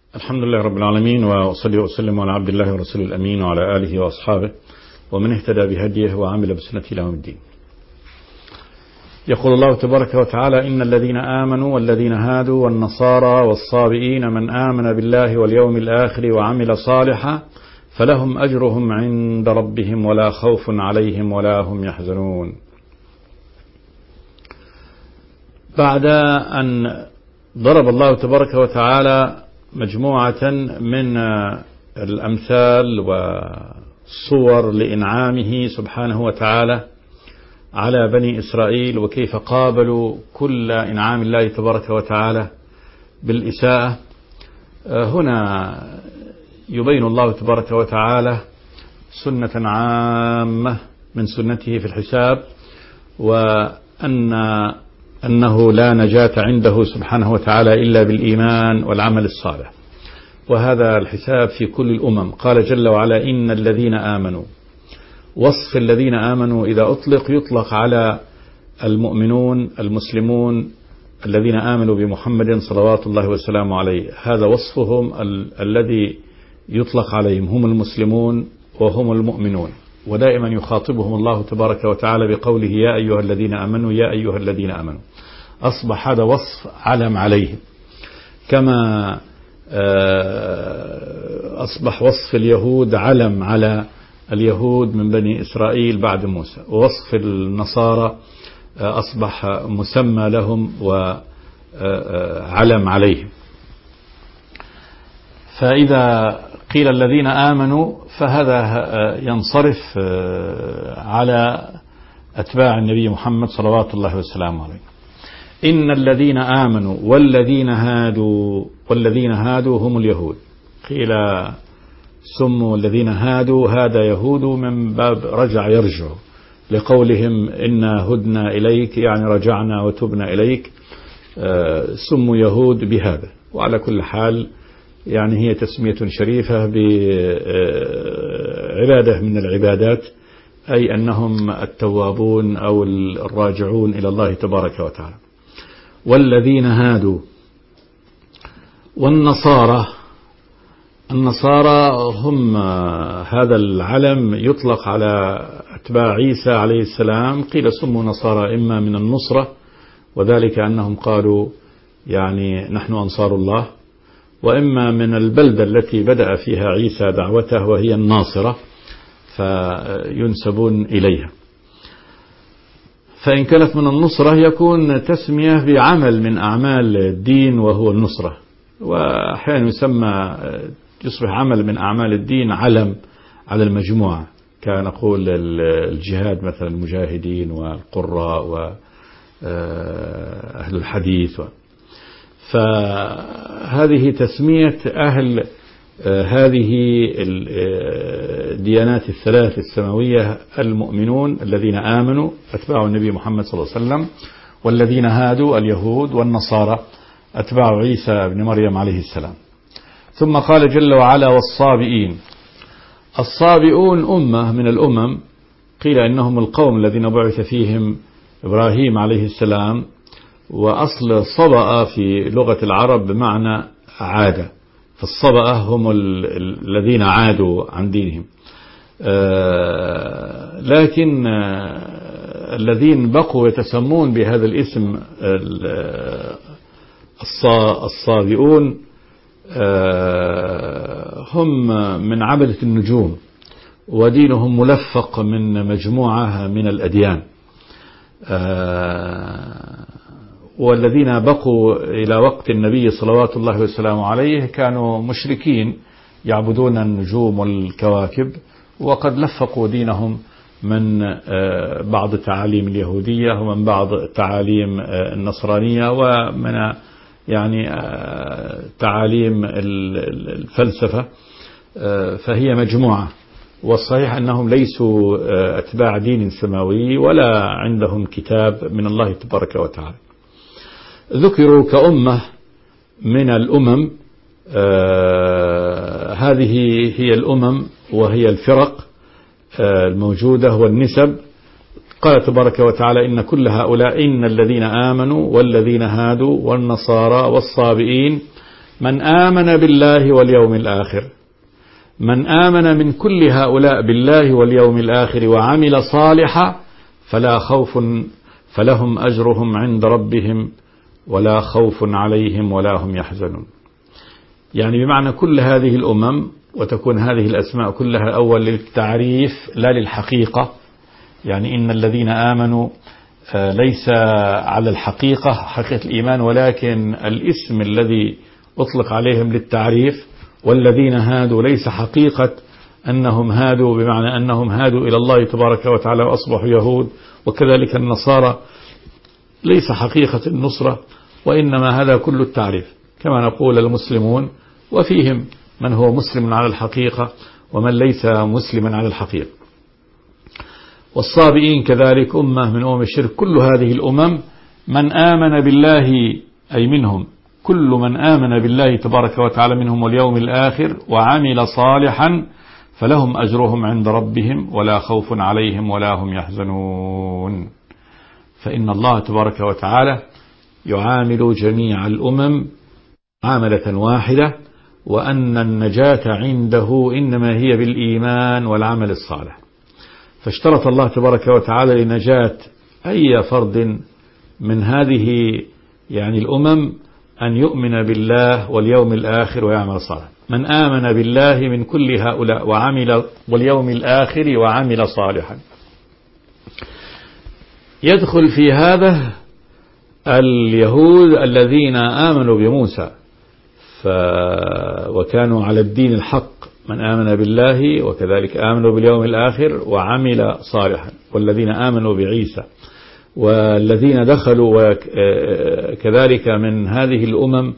الحمد لله رب العالمين، وأصلي وأسلم على عبد الله ورسوله الأمين وعلى آله وأصحابه ومن اهتدى بهديه وعمل بسنته إلى يوم الدين. يقول الله تبارك وتعالى: إن الذين آمنوا والذين هادوا والنصارى والصابئين من آمن بالله واليوم الآخر وعمل صالحا فلهم أجرهم عند ربهم ولا خوف عليهم ولا هم يحزنون. بعد أن ضرب الله تبارك وتعالى مجموعة من الأمثال والصور لإنعامه سبحانه وتعالى على بني إسرائيل، وكيف قابلوا كل إنعام الله تبارك وتعالى بالإساءة، هنا يبين الله تبارك وتعالى سنة عامة من سنته في الحساب، وأنه لا نجاة عنده سبحانه وتعالى إلا بالإيمان والعمل الصالح، وهذا الحساب في كل الأمم. قال جل وعلا: إن الذين آمنوا. وصف الذين آمنوا إذا أطلق يطلق على المؤمنون المسلمون الذين آمنوا بمحمد صلوات الله وسلامه عليه، هذا وصفهم الذي يطلق عليهم، هم المسلمون وهم المؤمنون، ودائما يخاطبهم الله تبارك وتعالى بقوله: يا أيها الذين آمنوا يا أيها الذين آمنوا. أصبح هذا وصف علم عليهم، كما أصبح وصف اليهود علم على اليهود من بني إسرائيل بعد موسى، ووصف النصارى أصبح مسمى لهم وعلم عليهم. فإذا قيل الذين آمنوا فهذا ينصرف على أتباع النبي محمد صلوات الله وسلامه عليه. إن الذين آمنوا والذين هادوا هم اليهود. قيل سموا الذين هادوا هذا يهود من باب رجع يرجع، لقولهم إنا هدنا إليك، يعني رجعنا وتبنا إليك، سموا يهود بهذا. وعلى كل حال يعني هي تسمية شريفة بعبادة من العبادات، أي أنهم التوابون أو الراجعون إلى الله تبارك وتعالى. والذين هادوا والنصارى. النصارى هم هذا العلم يطلق على أتباع عيسى عليه السلام. قيل سموا نصارى إما من النصرة، وذلك أنهم قالوا يعني نحن أنصار الله، وإما من البلدة التي بدأ فيها عيسى دعوته وهي الناصرة، فينسبون إليها. فإن كانت من النصرة يكون تسمية بعمل من أعمال الدين وهو النصرة، وأحيانا يسمى يصبح عمل من أعمال الدين علم على المجموعة، كان نقول الجهاد مثلا المجاهدين والقراء وأهل الحديث. فهذه تسمية أهل هذه الديانات الثلاث السماوية: المؤمنون الذين آمنوا أتباع النبي محمد صلى الله عليه وسلم، والذين هادوا اليهود، والنصارى أتباع عيسى بن مريم عليه السلام. ثم قال جل وعلا: والصابئين. الصابئون أمة من الأمم، قيل إنهم القوم الذين بعث فيهم إبراهيم عليه السلام، وأصل صبأ في لغة العرب بمعنى عاد، فالصبأ هم الذين عادوا عن دينهم. لكن الذين بقوا يتسمون بهذا الاسم الصابئون هم من عبدة النجوم، ودينهم ملفق من مجموعة من الأديان. والذين بقوا إلى وقت النبي صلوات الله وسلامه عليه كانوا مشركين يعبدون النجوم والكواكب، وقد لفقوا دينهم من بعض التعاليم اليهودية ومن بعض التعاليم النصرانية ومن يعني تعاليم الفلسفة، فهي مجموعة. والصحيح أنهم ليسوا أتباع دين سماوي ولا عندهم كتاب من الله تبارك وتعالى. ذكروا كأمة من الأمم. هذه هي الأمم وهي الفرق الموجودة والنسب. قال تبارك وتعالى: إن كل هؤلاء إن الذين آمنوا والذين هادوا والنصارى والصابئين من آمن بالله واليوم الآخر، من آمن من كل هؤلاء بالله واليوم الآخر وعمل صالحا فلا خوف فلهم أجرهم عند ربهم ولا خوف عليهم ولا هم يحزنون. يعني بمعنى كل هذه الأمم، وتكون هذه الأسماء كلها أول للتعريف لا للحقيقة. يعني إن الذين آمنوا ليس على الحقيقة حقيقة الإيمان، ولكن الاسم الذي أطلق عليهم للتعريف. والذين هادوا ليس حقيقة أنهم هادوا بمعنى أنهم هادوا إلى الله تبارك وتعالى وأصبحوا يهود. وكذلك النصارى ليس حقيقة النصرة، وإنما هذا كل التعريف. كما نقول المسلمون وفيهم من هو مسلم على الحقيقة ومن ليس مسلما على الحقيقة. والصابئين كذلك أمة من أمم الشرك. كل هذه الأمم من آمن بالله، أي منهم كل من آمن بالله تبارك وتعالى منهم واليوم الآخر وعمل صالحا فلهم أجرهم عند ربهم ولا خوف عليهم ولا هم يحزنون. فإن الله تبارك وتعالى يعامل جميع الأمم معاملة واحدة، وأن النجاة عنده إنما هي بالإيمان والعمل الصالح. فاشترط الله تبارك وتعالى لنجاة أي فرد من هذه يعني الأمم أن يؤمن بالله واليوم الآخر ويعمل صالحا. من آمن بالله من كل هؤلاء وعمل واليوم الآخر وعمل صالحا. يدخل في هذا اليهود الذين آمنوا بموسى وكانوا على الدين الحق، من آمن بالله وكذلك آمنوا باليوم الآخر وعمل صالحا. والذين آمنوا بعيسى والذين دخلوا وكذلك من هذه الأمم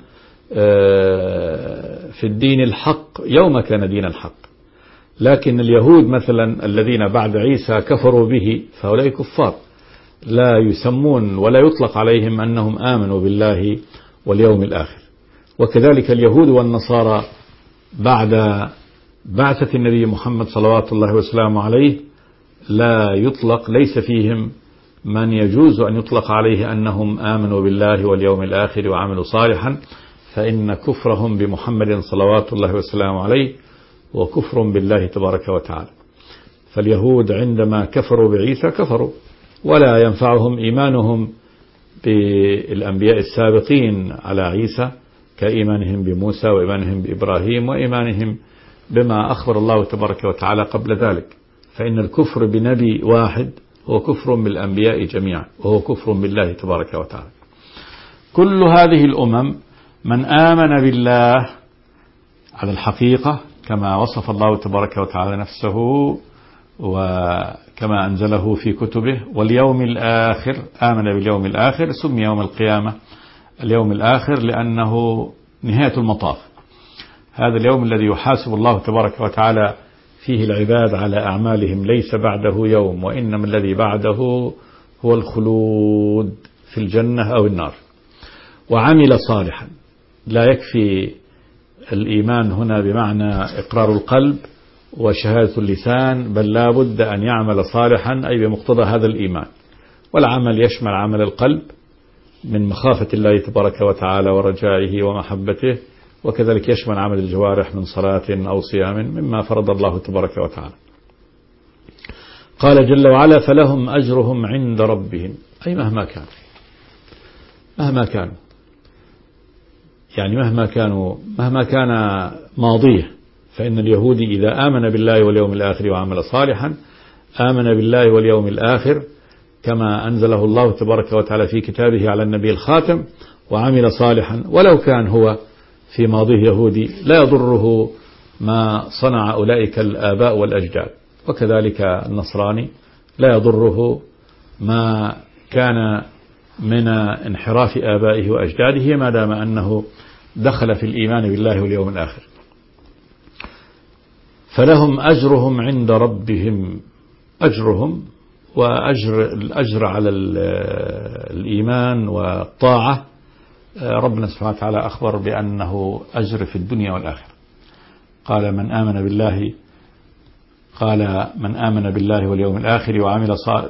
في الدين الحق يوم كان دين الحق. لكن اليهود مثلا الذين بعد عيسى كفروا به فهؤلاء كفار، لا يسمون ولا يطلق عليهم أنهم آمنوا بالله واليوم الآخر. وكذلك اليهود والنصارى بعد بعثة النبي محمد صلوات الله وسلامه عليه لا يطلق، ليس فيهم من يجوز أن يطلق عليه أنهم آمنوا بالله واليوم الآخر وعملوا صالحا، فإن كفرهم بمحمد صلوات الله وسلامه عليه وكفر بالله تبارك وتعالى. فاليهود عندما كفروا بعيسى كفروا، ولا ينفعهم إيمانهم بالأنبياء السابقين على عيسى كإيمانهم بموسى وإيمانهم بإبراهيم وإيمانهم بما أخبر الله تبارك وتعالى قبل ذلك. فإن الكفر بنبي واحد هو كفر بالأنبياء جميعا، وهو كفر بالله تبارك وتعالى. كل هذه الأمم من آمن بالله على الحقيقة كما وصف الله تبارك وتعالى نفسه وكما أنزله في كتبه، واليوم الآخر آمن باليوم الآخر، سمي يوم القيامة اليوم الآخر لأنه نهاية المطاف. هذا اليوم الذي يحاسب الله تبارك وتعالى فيه العباد على أعمالهم، ليس بعده يوم، وإنما الذي بعده هو الخلود في الجنة أو النار. وعمل صالحا، لا يكفي الإيمان هنا بمعنى إقرار القلب وشهادة اللسان، بل لا بد أن يعمل صالحا أي بمقتضى هذا الإيمان. والعمل يشمل عمل القلب من مخافة الله تبارك وتعالى ورجائه ومحبته، وكذلك يشمل عمل الجوارح من صلاة أو صيام مما فرض الله تبارك وتعالى. قال جل وعلا فلهم أجرهم عند ربهم، أي مهما كانوا يعني مهما كان ماضيه. فإن اليهودي إذا آمن بالله واليوم الآخر وعمل صالحا آمن بالله واليوم الآخر كما أنزله الله تبارك وتعالى في كتابه على النبي الخاتم، وعمل صالحا ولو كان هو في ماضيه يهودي لا يضره ما صنع أولئك الآباء والأجداد. وكذلك النصراني لا يضره ما كان من انحراف آبائه وأجداده ما دام أنه دخل في الإيمان بالله واليوم الآخر. فلهم أجرهم عند ربهم، أجرهم الأجر على الإيمان والطاعة. ربنا سبحانه وتعالى أخبر بأنه أجر في الدنيا والآخرة. قال من آمن بالله واليوم الآخر وعمل صالحا.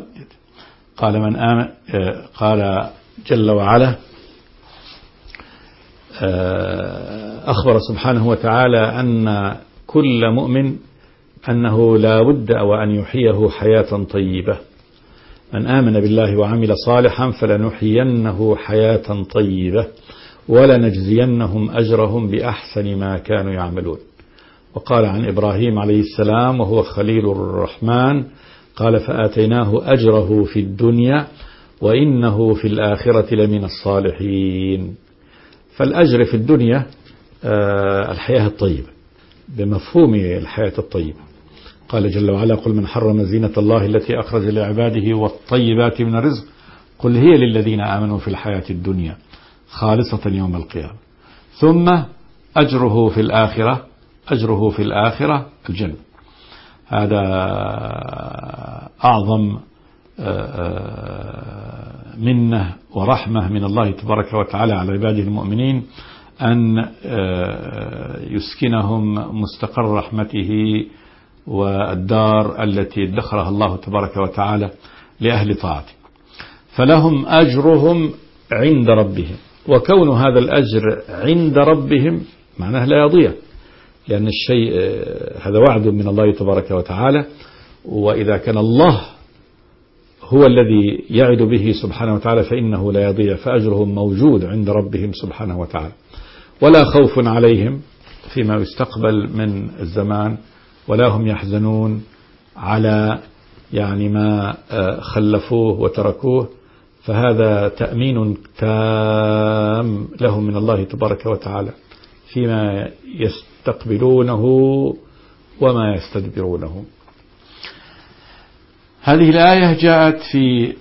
قال جل وعلا أخبر سبحانه وتعالى أن كل مؤمن أنه لا بد وأن يحييه حياة طيبة. من آمن بالله وعمل صالحا فلنحيينه حياة طيبة ولنجزينهم أجرهم بأحسن ما كانوا يعملون. وقال عن إبراهيم عليه السلام وهو خليل الرحمن قال فآتيناه أجره في الدنيا وإنه في الآخرة لمن الصالحين. فالأجر في الدنيا الحياة الطيبة بمفهوم الحياة الطيبة. قال جل وعلا قل من حرم زينة الله التي أخرج لعباده والطيبات من الرزق قل هي للذين آمنوا في الحياة الدنيا خالصة يوم القيامة ثم أجره في الآخرة الجنة. هذا أعظم منة ورحمة من الله تبارك وتعالى على عباده المؤمنين أن يسكنهم مستقر رحمته والدار التي ادخرها الله تبارك وتعالى لأهل طاعته. فلهم أجرهم عند ربهم، وكون هذا الأجر عند ربهم معناه لا يضيع، لأن الشيء هذا وعد من الله تبارك وتعالى، وإذا كان الله هو الذي يعد به سبحانه وتعالى فإنه لا يضيع، فأجرهم موجود عند ربهم سبحانه وتعالى. ولا خوف عليهم فيما يستقبل من الزمان، ولا هم يحزنون على ما خلفوه وتركوه، فهذا تأمين تام لهم من الله تبارك وتعالى فيما يستقبلونه وما يستدبرونه. هذه الآية جاءت في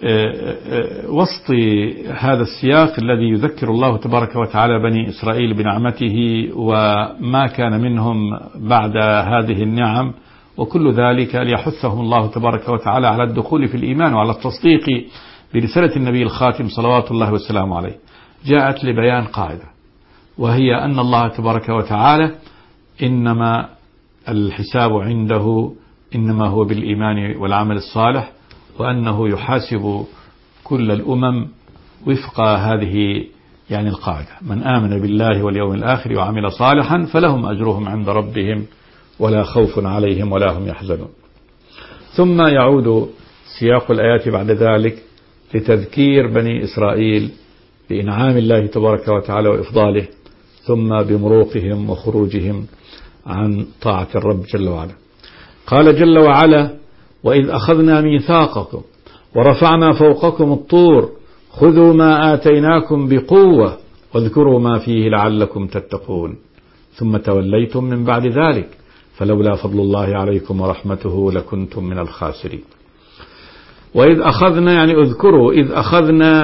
وسط هذا السياق الذي يذكر الله تبارك وتعالى بني إسرائيل بنعمته وما كان منهم بعد هذه النعم، وكل ذلك ليحثهم الله تبارك وتعالى على الدخول في الإيمان وعلى التصديق برسالة النبي الخاتم صلوات الله والسلام عليه. جاءت لبيان قاعدة، وهي أن الله تبارك وتعالى إنما الحساب عنده إنما هو بالإيمان والعمل الصالح، وأنه يحاسب كل الأمم وفق هذه القاعدة: من آمن بالله واليوم الآخر وعمل صالحا فلهم أجرهم عند ربهم ولا خوف عليهم ولا هم يحزنون. ثم يعود سياق الآيات بعد ذلك لتذكير بني إسرائيل بإنعام الله تبارك وتعالى وإفضاله، ثم بمروقهم وخروجهم عن طاعة الرب جل وعلا. قال جل وعلا: وإذ أخذنا ميثاقكم ورفعنا فوقكم الطور خذوا ما آتيناكم بقوة واذكروا ما فيه لعلكم تتقون ثم توليتم من بعد ذلك فلولا فضل الله عليكم ورحمته لكنتم من الخاسرين. وإذ أخذنا اذكروا إذ أخذنا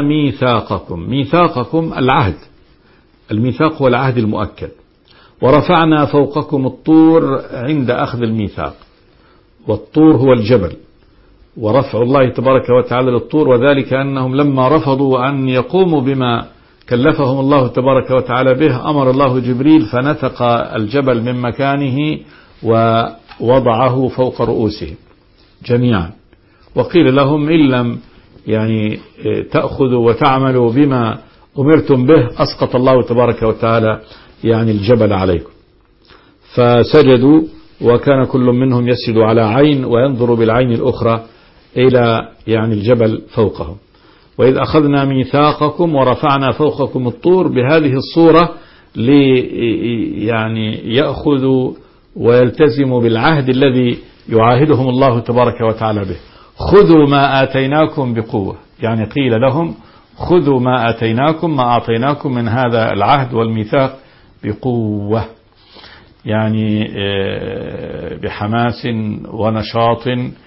ميثاقكم العهد، الميثاق هو العهد المؤكد، ورفعنا فوقكم الطور عند أخذ الميثاق، والطور هو الجبل، ورفع الله تبارك وتعالى للطور، وذلك أنهم لما رفضوا أن يقوموا بما كلفهم الله تبارك وتعالى به أمر الله جبريل فنتق الجبل من مكانه ووضعه فوق رؤوسهم جميعا، وقيل لهم إن لم تأخذوا وتعملوا بما أمرتم به أسقط الله تبارك وتعالى الجبل عليكم. فسجدوا، وكان كل منهم يسجد على عين وينظر بالعين الأخرى إلى الجبل فوقهم. وإذ أخذنا ميثاقكم ورفعنا فوقكم الطور بهذه الصورة يأخذوا ويلتزموا بالعهد الذي يعاهدهم الله تبارك وتعالى به. خذوا ما آتيناكم بقوة، قيل لهم خذوا ما آتيناكم، ما أعطيناكم من هذا العهد والميثاق بقوة، بحماس ونشاط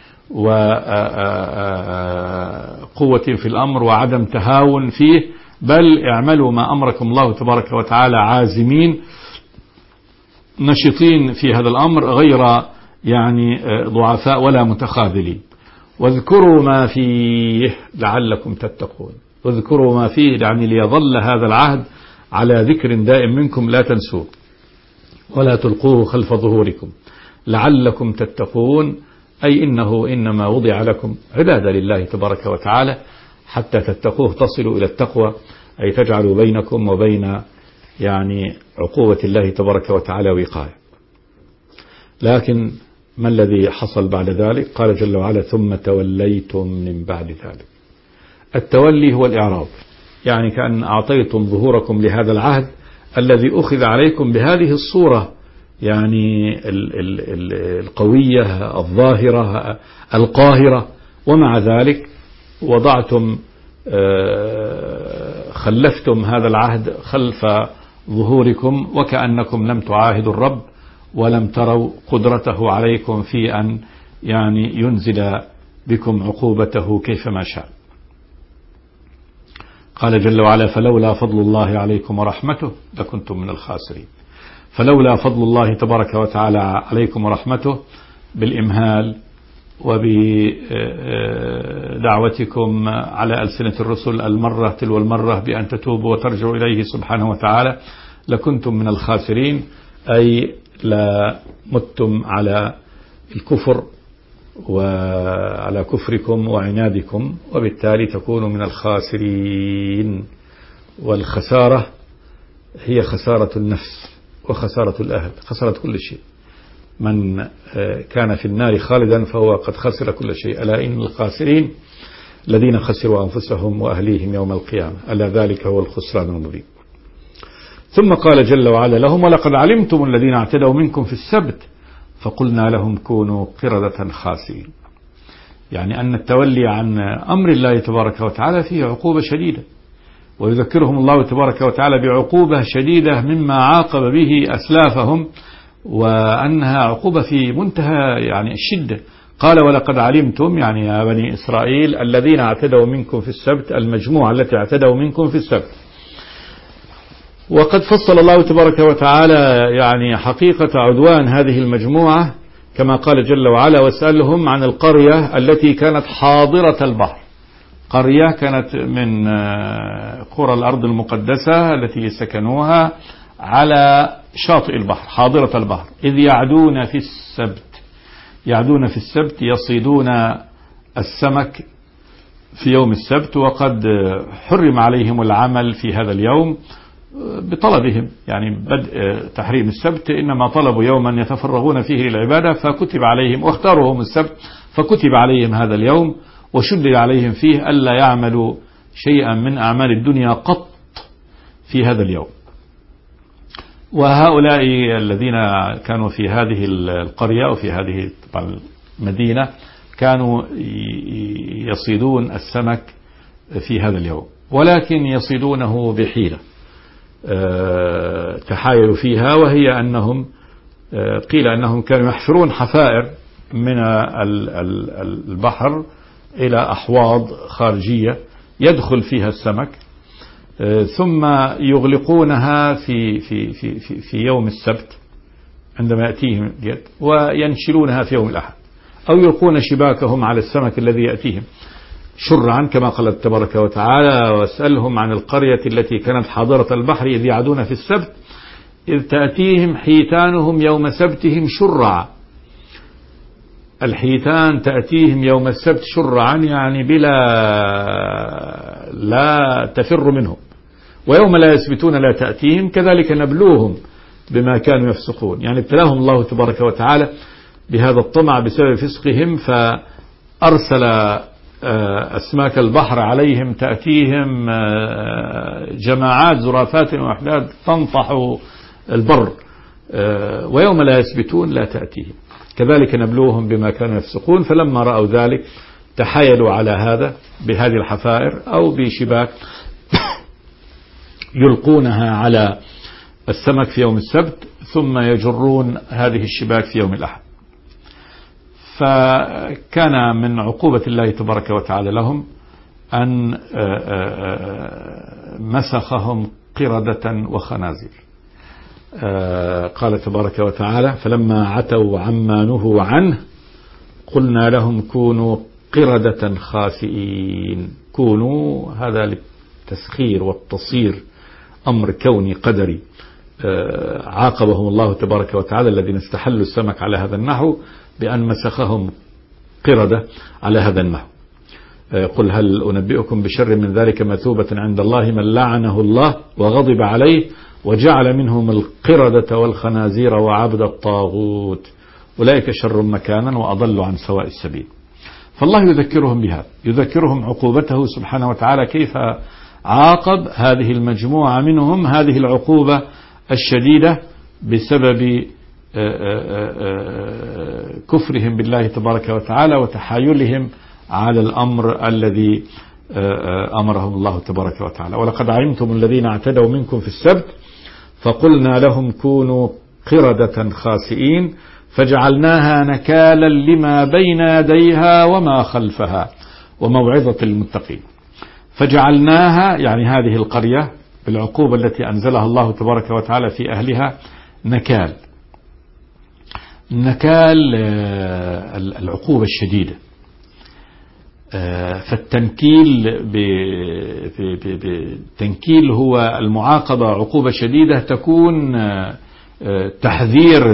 وقوة في الأمر وعدم تهاون فيه، بل اعملوا ما أمركم الله تبارك وتعالى عازمين نشطين في هذا الأمر غير ضعفاء ولا متخاذلين. واذكروا ما فيه لعلكم تتقون، واذكروا ما فيه ليظل هذا العهد على ذكر دائم منكم لا تنسوه ولا تلقوه خلف ظهوركم لعلكم تتقون، أي إنه إنما وضع لكم عبادة لله تبارك وتعالى حتى تتقوه، تصلوا إلى التقوى، أي تجعلوا بينكم وبين يعني عقوبة الله تبارك وتعالى وقاية. لكن ما الذي حصل بعد ذلك؟ قال جل وعلا ثم توليتم من بعد ذلك. التولي هو الإعراض، يعني كأن أعطيتم ظهوركم لهذا العهد الذي أخذ عليكم بهذه الصورة، يعني القوية الظاهرة القاهرة، ومع ذلك وضعتم خلفتم هذا العهد خلف ظهوركم، وكأنكم لم تعاهدوا الرب ولم تروا قدرته عليكم في أن يعني ينزل بكم عقوبته كيفما شاء. قال جل وعلا فلولا فضل الله عليكم ورحمته لكنتم من الخاسرين. فلولا فضل الله تبارك وتعالى عليكم ورحمته بالإمهال وبدعوتكم على ألسنة الرسل المرة تلو المرة بأن تتوبوا وترجعوا إليه سبحانه وتعالى لكنتم من الخاسرين، أي لا متم على الكفر وعلى كفركم وعنادكم، وبالتالي تكونوا من الخاسرين. والخسارة هي خسارة النفس وخسارة الأهل، خسارة كل شيء. من كان في النار خالدا فهو قد خسر كل شيء. ألا إن الخاسرين الذين خسروا أنفسهم وأهليهم يوم القيامة، ألا ذلك هو الخسران المبين. ثم قال جل وعلا لهم ولقد علمتم الذين اعتدوا منكم في السبت فقلنا لهم كونوا قردة خاسئين. يعني أن التولي عن أمر الله تبارك وتعالى فيه عقوبة شديدة، ويذكرهم الله تبارك وتعالى بعقوبة شديدة مما عاقب به أسلافهم، وأنها عقوبة في منتهى يعني الشدة. قال ولقد علمتم يعني يا بني إسرائيل الذين اعتدوا منكم في السبت، المجموعة التي اعتدوا منكم في السبت. وقد فصل الله تبارك وتعالى يعني حقيقة عدوان هذه المجموعة كما قال جل وعلا واسألهم عن القرية التي كانت حاضرة البحر. قرية كانت من قرى الأرض المقدسة التي سكنوها على شاطئ البحر حاضرة البحر، إذ يعدون في السبت. يعدون في السبت يصيدون السمك في يوم السبت، وقد حرم عليهم العمل في هذا اليوم بطلبهم، يعني بدء تحريم السبت إنما طلبوا يوما يتفرغون فيه للعبادة فكتب عليهم، واختاروا هم السبت فكتب عليهم هذا اليوم وشدد عليهم فيه ألا يعملوا شيئا من أعمال الدنيا قط في هذا اليوم. وهؤلاء الذين كانوا في هذه القرية وفي هذه المدينة كانوا يصيدون السمك في هذا اليوم، ولكن يصيدونه بحيلة تحايلوا فيها، وهي أنهم قيل أنهم كانوا يحفرون حفائر من البحر إلى أحواض خارجية يدخل فيها السمك، ثم يغلقونها في يوم السبت عندما يأتيهم الجد، وينشلونها في يوم الأحد، أو يلقون شباكهم على السمك الذي يأتيهم شرعا كما قال تبارك وتعالى واسألهم عن القرية التي كانت حاضرة البحر إذ يعدون في السبت إذ تأتيهم حيتانهم يوم سبتهم شرعا. الحيتان تأتيهم يوم السبت شرعا يعني لا تفر منهم، ويوم لا يسبتون لا تأتيهم، كذلك نبلوهم بما كانوا يفسقون. يعني ابتلاهم الله تبارك وتعالى بهذا الطمع بسبب فسقهم، فأرسل أسماك البحر عليهم تأتيهم جماعات زرافات وأحداد تنطح البر، ويوم لا يسبتون لا تأتيهم، كذلك نبلوهم بما كانوا يفسقون. فلما رأوا ذلك تحايلوا على هذا بهذه الحفائر أو بشباك يلقونها على السمك في يوم السبت ثم يجرون هذه الشباك في يوم الأحد. فكان من عقوبة الله تبارك وتعالى لهم أن مسخهم قردة وخنازير. قال تبارك وتعالى فلما عتوا عما نهوا عنه قلنا لهم كونوا قردة خاسئين. كونوا هذا للتسخير والتصير، أمر كوني قدري عاقبهم الله تبارك وتعالى الذين استحلوا السمك على هذا النحو بأن مسخهم قردة على هذا النحو. قل هل أنبئكم بشر من ذلك مثوبة عند الله من لعنه الله وغضب عليه وجعل منهم القردة والخنازير وعبد الطاغوت أولئك شر مكانا وأضل عن سواء السبيل. فالله يذكرهم بهذا، يذكرهم عقوبته سبحانه وتعالى كيف عاقب هذه المجموعة منهم هذه العقوبة الشديدة بسبب كفرهم بالله تبارك وتعالى وتحايلهم على الأمر الذي أمرهم الله تبارك وتعالى. ولقد علمتم الذين اعتدوا منكم في السبت فقلنا لهم كونوا قردة خاسئين فجعلناها نكالا لما بين يديها وما خلفها وموعظة للمتقين. فجعلناها يعني هذه القرية بالعقوبة التي أنزلها الله تبارك وتعالى في أهلها نكال العقوبة الشديدة. فالتنكيل هو المعاقبة عقوبة شديدة تكون تحذير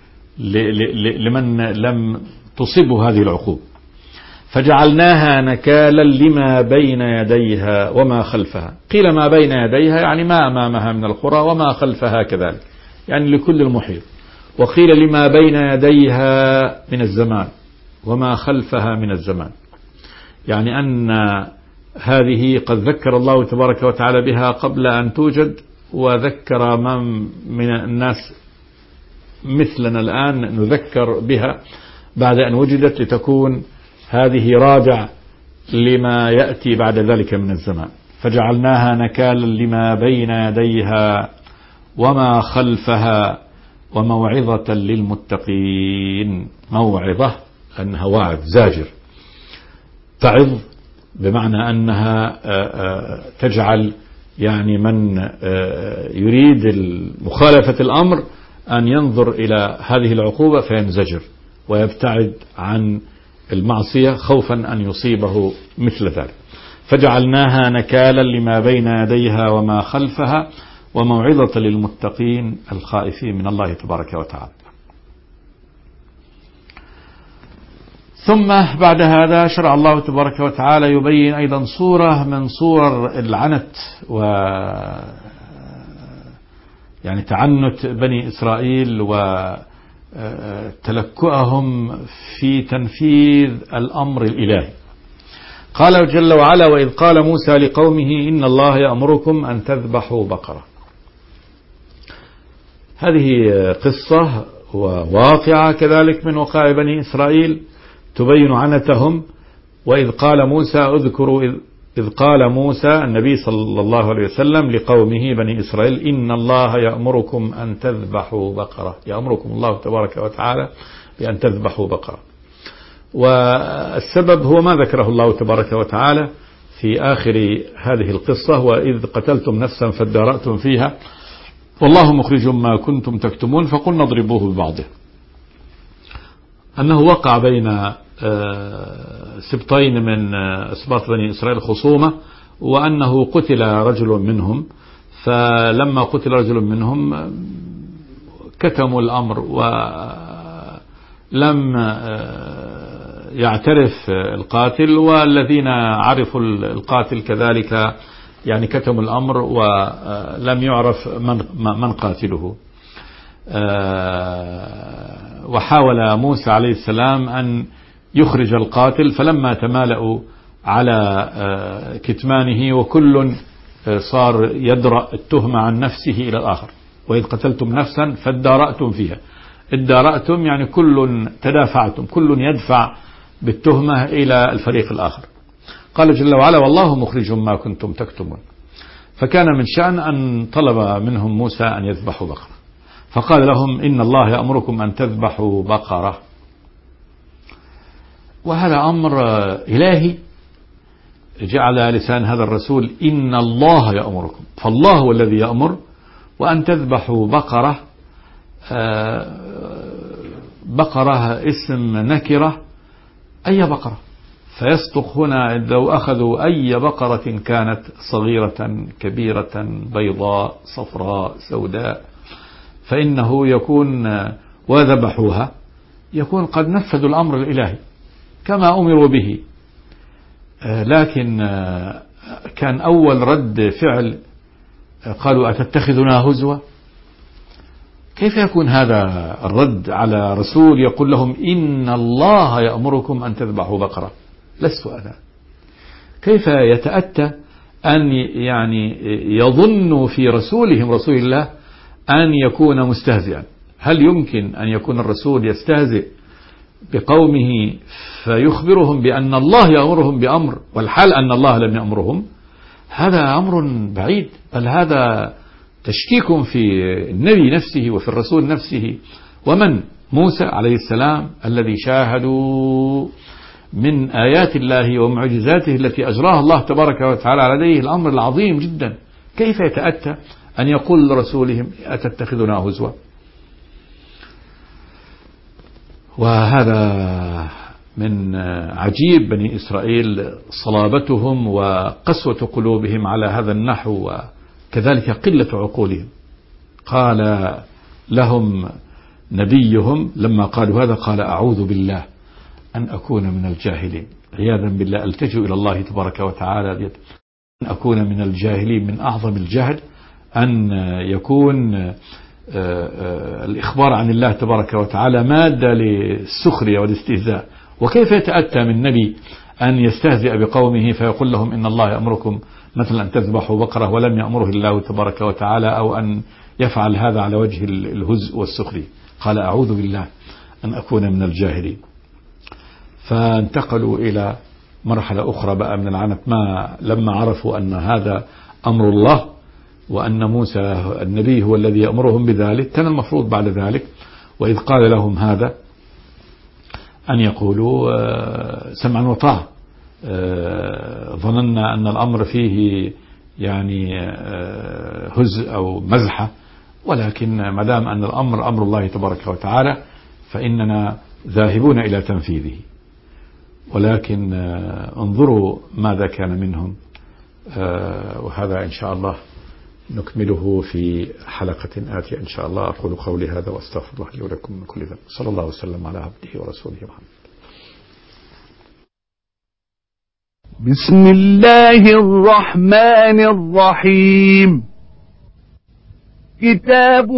لمن لم تصبه هذه العقوبة. فجعلناها نكالا لما بين يديها وما خلفها. قيل ما بين يديها يعني ما أمامها من القرى وما خلفها كذلك يعني لكل المحيط. وقيل لما بين يديها من الزمان وما خلفها من الزمان يعني أن هذه قد ذكر الله تبارك وتعالى بها قبل أن توجد وذكر من الناس مثلنا الآن نذكر بها بعد أن وجدت لتكون هذه رادع لما يأتي بعد ذلك من الزمان. فجعلناها نكالا لما بين يديها وما خلفها وموعظة للمتقين. موعظة أنها واعظ زاجر، تعظ بمعنى أنها تجعل يعني من يريد مخالفة الأمر أن ينظر إلى هذه العقوبة فينزجر ويبتعد عن المعصية خوفا أن يصيبه مثل ذلك. فجعلناها نكالا لما بين يديها وما خلفها وموعظة للمتقين الخائفين من الله تبارك وتعالى. ثم بعد هذا شرع الله تبارك وتعالى يبين أيضا صورة من صور العنت و يعني تعنت بني إسرائيل وتلكؤهم في تنفيذ الأمر الإلهي. قال جل وعلا وإذ قال موسى لقومه إن الله يأمركم أن تذبحوا بقرة. هذه قصة وواقعة كذلك من وقائع بني إسرائيل تبين عنتهم. وإذ قال موسى اذكروا إذ قال موسى النبي صلى الله عليه وسلم لقومه بني إسرائيل إن الله يأمركم أن تذبحوا بقرة. يأمركم الله تبارك وتعالى بأن تذبحوا بقرة. والسبب هو ما ذكره الله تبارك وتعالى في آخر هذه القصة وإذ قتلتم نفسا فادارأتم فيها والله مخرج ما كنتم تكتمون فقلنا اضربوه ببعضه. أنه وقع بين سبطين من أسباط بني إسرائيل خصومة وأنه قتل رجل منهم. فلما قتل رجل منهم كتموا الأمر ولم يعترف القاتل والذين عرفوا القاتل كذلك يعني كتموا الأمر ولم يعرف من قاتله. وحاول موسى عليه السلام أن يخرج القاتل فلما تمالأوا على كتمانه وكل صار يدرأ التهمة عن نفسه إلى الآخر. وإذ قتلتم نفسا فادارأتم فيها. ادارأتم يعني كل تدافعتم كل يدفع بالتهمة إلى الفريق الآخر. قال جل وعلا والله مخرج ما كنتم تكتمون. فكان من شأن أن طلب منهم موسى أن يذبحوا بقرة فقال لهم إن الله يأمركم أن تذبحوا بقرة. وهذا أمر إلهي جعل لسان هذا الرسول إن الله يأمركم. فالله هو الذي يأمر وأن تذبحوا بقرة. بقرة اسم نكرة أي بقرة فيصدق هنا لو أخذوا أي بقرة كانت صغيرة كبيرة بيضاء صفراء سوداء فإنه يكون وذبحوها يكون قد نفذوا الأمر الإلهي كما أمروا به. لكن كان أول رد فعل قالوا أتتخذنا هزوا؟ كيف يكون هذا الرد على رسول يقول لهم إن الله يأمركم أن تذبحوا بقرة؟ لست أنا. كيف يتأتى أن يعني يظن في رسولهم رسول الله أن يكون مستهزئا؟ هل يمكن أن يكون الرسول يستهزئ بقومه فيخبرهم بأن الله يأمرهم بأمر والحال أن الله لم يأمرهم؟ هذا أمر بعيد، بل هذا تشكيك في النبي نفسه وفي الرسول نفسه. ومن موسى عليه السلام الذي شاهدوا من آيات الله ومعجزاته التي أجراها الله تبارك وتعالى لديه الأمر العظيم جدا، كيف يتأتى أن يقول لرسولهم أتتخذنا هزوا؟ وهذا من عجيب بني إسرائيل، صلابتهم وقسوة قلوبهم على هذا النحو، وكذلك قلة عقولهم. قال لهم نبيهم لما قالوا هذا قال أعوذ بالله أن أكون من الجاهلين، عياذا بالله ألتجئ إلى الله تبارك وتعالى أن أكون من الجاهلين. من أعظم الجهل أن يكون الإخبار عن الله تبارك وتعالى مادة للسخرية والاستهزاء. وكيف يتأتى من نبي أن يستهزئ بقومه فيقول لهم إن الله يأمركم مثلا أن تذبحوا بقرة ولم يأمره الله تبارك وتعالى، أو أن يفعل هذا على وجه الهزء والسخرية. قال أعوذ بالله أن أكون من الجاهلين. فانتقلوا إلى مرحلة أخرى بقى من العنت، ما لما عرفوا أن هذا أمر الله وأن موسى النبي هو الذي يأمرهم بذلك، كان المفروض بعد ذلك وإذ قال لهم هذا أن يقولوا سمعا وطاعة. ظننا أن الأمر فيه يعني هزء أو مزحة، ولكن ما دام أن الأمر أمر الله تبارك وتعالى فإننا ذاهبون إلى تنفيذه. ولكن انظروا ماذا كان منهم، وهذا إن شاء الله نكمله في حلقة آتية إن شاء الله. أقول قولي هذا وأستغفر الله لي ولكم من كل ذنب. صلى الله وسلم على عبده ورسوله محمد. بسم الله الرحمن الرحيم. كتاب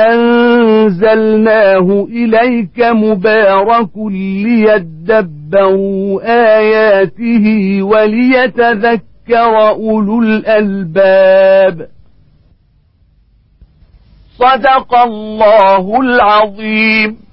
أنزلناه إليك مبارك ليدبروا آياته وليتذكر أولو الألباب. صدق الله العظيم.